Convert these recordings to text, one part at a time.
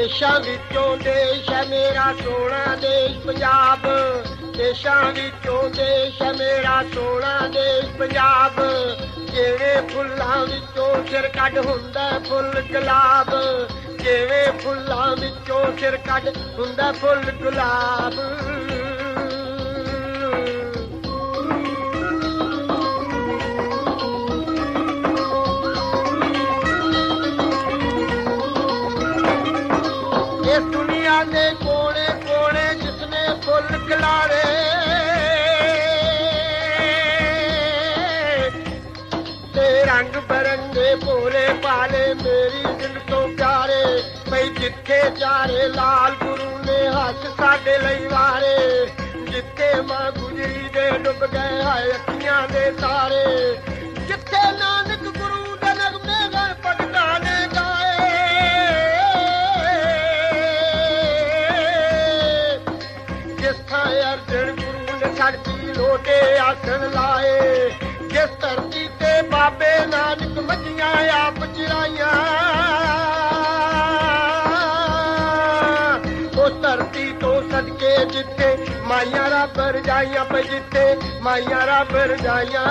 ਦੇਸ਼ਾਂ ਵਿੱਚੋਂ ਦੇਸ਼ ਹੈ ਮੇਰਾ ਸੋਹਣਾ ਦੇਸ਼ ਪੰਜਾਬ, ਦੇਸ਼ਾਂ ਵਿੱਚੋਂ ਦੇਸ਼ ਹੈ ਮੇਰਾ ਸੋਹਣਾ ਦੇਸ਼ ਪੰਜਾਬ। ਜਿਵੇਂ ਫੁੱਲਾਂ ਵਿੱਚੋਂ ਸਿਰ ਕੱਢ ਹੁੰਦਾ ਫੁੱਲ ਗੁਲਾਬ, ਜਿਵੇਂ ਫੁੱਲਾਂ ਵਿੱਚੋਂ ਸਿਰ ਕੱਢ ਹੁੰਦਾ ਫੁੱਲ ਗੁਲਾਬ। ਇਸ ਦੁਨੀਆ ਦੇ ਕੋਨੇ ਕੋਨੇ ਜਿਸਨੇ ਫੁੱਲ ਖਿਲਾਰੇ, ਤੇ ਰੰਗ ਬਰੰਗੇ ਭੋਲੇ ਭਾਲੇ ਮੇਰੀ ਦਿਲ ਤੋਂ ਪਿਆਰੇ। ਬਈ ਜਿੱਥੇ ਚਾਰੇ ਲਾਲ ਗੁਰੂ ਨੇ ਹੱਥ ਸਾਡੇ ਲਈ ਵਾਰੇ, ਜਿੱਥੇ ਮਾਂ ਗੁਜਰੀ ਦੇ ਡੁੱਬ ਗਏ ਹਾਏ ਅੱਖੀਆਂ ਦੇ ਤਾਰੇ, ਜਿੱਥੇ ਨਾਨਕ ਗੁਰੂ ਦੇ ਨਗਮੇ ਗਏ ਭਗਤਾਂ ਨੇ ਗਾਏ, ਜਿਸ ਥਾਂ ਅਰਜਨ ਗੁਰੂ ਨੇ ਛੱਡਤੀ ਲੋਟੇ ਆਸਣ ਲਾਏ, ਜਿਸ ਧਰਤੀ ਤੇ ਬਾਬੇ ਨਾਨਕ ਮੱਝੀਆਂ ਆਪ ਚਰਾਈਆਂ, ਉਸ ਧਰਤੀ ਤੋਂ ਸਦਕੇ ਜਿੱਥੇ ਮਾਈਆਂ ਰੱਬ ਰਜਾਈਆਂ, ਪਈ ਜਿੱਥੇ ਮਾਈਆਂ ਰੱਬ ਰਜਾਈਆਂ।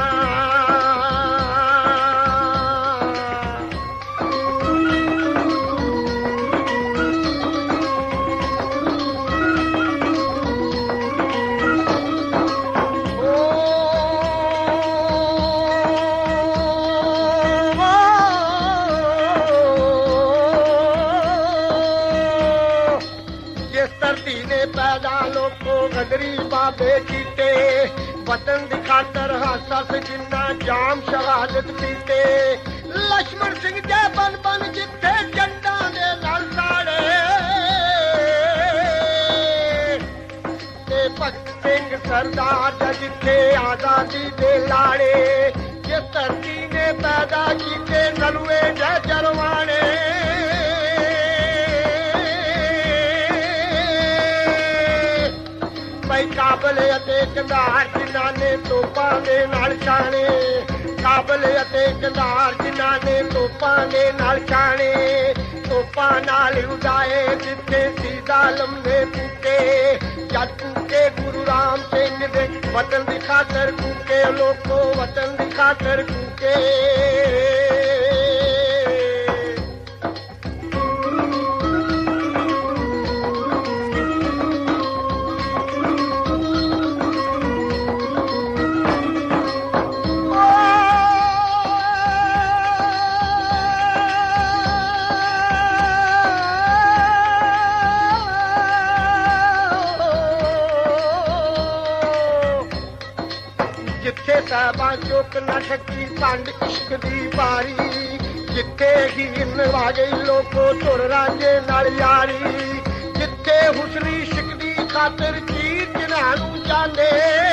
ਗਦਰੀ ਬਾਬੇ ਕੀਤੇ ਵਤਨ ਦੀ ਖਾਤਰ ਹਾਸਾ ਜਿੰਨਾ ਜਾਮ ਸ਼ਹਾਦਤ ਪੀਤੇ, ਲక్ష్మణ ਸਿੰਘ ਦੇ ਬਨ ਬਨ ਜਿੱਥੇ ਜੰਡਾਂ ਦੇ ਨਾਲ ਸਾੜੇ, ਤੇ ਭਗਤ ਸਿੰਘ ਸਰਦਾਰ ਦਾ ਜਿੱਥੇ ਆਜ਼ਾਦੀ ਦੇ ਲਾੜੇ, ਜਿਸ ਧਰਤੀ ਨੇ ਪੈਦਾ ਕੀਤੇ ਨਲੂਏ ਜੈ ਜਰਵਾਣੇ, ਕਾਬਲ ਅਤੇ ਕੰਧਾਰ ਜਿਨ੍ਹਾਂ ਨੇ ਤੋਪਾਂ ਦੇ ਨਾਲ ਛਾਣੇ, ਕਾਬਲ ਅਤੇ ਕੰਧਾਰ ਜਿਨ੍ਹਾਂ ਨੇ ਤੋਪਾਂ ਦੇ ਨਾਲ ਛਾਣੇ, ਤੋਪਾਂ ਨਾਲ ਉਡਾਏ ਜਿੱਥੇ ਸੀ ਜ਼ਾਲਮ ਨੇ ਕੂਕੇ, ਜਦ ਕੂਕੇ ਗੁਰੂ ਰਾਮ ਸਿੰਘ ਦੇ ਵਤਨ ਦੀ ਖਾਤਰ ਕੂਕੇ, ਲੋਕੋ ਵਤਨ ਦੀ ਖਾਤਰ ਕੂਕੇ। ਜਿੱਥੇ ਸਾਹਿਬਾਂ ਚੁੱਕ ਨਾ ਠੱਕੀ ਭੰਡ ਇਸ਼ਕ ਦੀ ਬਾਰੀ, ਜਿੱਥੇ ਹੀਰ ਨਵਾ ਗਈ ਲੋਕੋ ਧੁਰ ਰਾਂਝੇ ਨਾਲ ਯਾਰੀ, ਜਿੱਥੇ ਹੁਸਨ ਇਸ਼ਕ ਦੀ ਖਾਤਰ ਚੀਰ ਜਿਨ੍ਹਾਂ ਨੂੰ ਜਾਂਦੇ,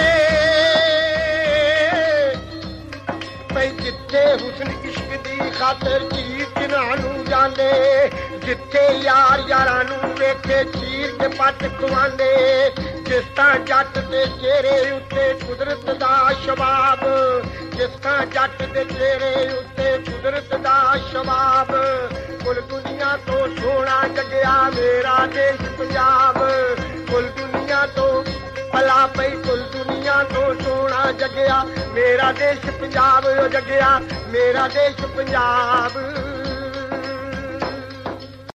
ਬਈ ਜਿੱਥੇ ਹੁਸਨ ਇਸ਼ਕ ਦੀ ਖਾਤਰ ਚੀਰ ਜਿਨ੍ਹਾਂ ਨੂੰ ਜਾਂਦੇ, ਜਿੱਥੇ ਯਾਰ ਯਾਰਾਂ ਨੂੰ ਵੇਖੇ ਚੀਰ ਕੇ ਪੱਟ ਖਵਾਉਂਦੇ, ਜਿਸ ਤਰ੍ਹਾਂ ਜੱਟ ਦੇ ਚਿਹਰੇ ਉੱਤੇ ਕੁਦਰਤ ਦਾ ਸ਼ਬਾਬ, ਜਿਸ ਤਰ੍ਹਾਂ ਜੱਟ ਦੇ ਚਿਹਰੇ ਉੱਤੇ ਕੁਦਰਤ ਦਾ ਸ਼ਬਾਬ। ਕੁੱਲ ਦੁਨੀਆ ਤੋਂ ਸੋਹਣਾ ਜਗਿਆ ਮੇਰਾ ਦੇਸ਼ ਪੰਜਾਬ, ਕੁੱਲ ਦੁਨੀਆ ਤੋਂ ਭਲਾ ਪਈ, ਕੁੱਲ ਦੁਨੀਆ ਤੋਂ ਸੋਹਣਾ ਜਗਿਆ ਮੇਰਾ ਦੇਸ਼ ਪੰਜਾਬ, ਜਗਿਆ ਮੇਰਾ ਦੇਸ਼ ਪੰਜਾਬ।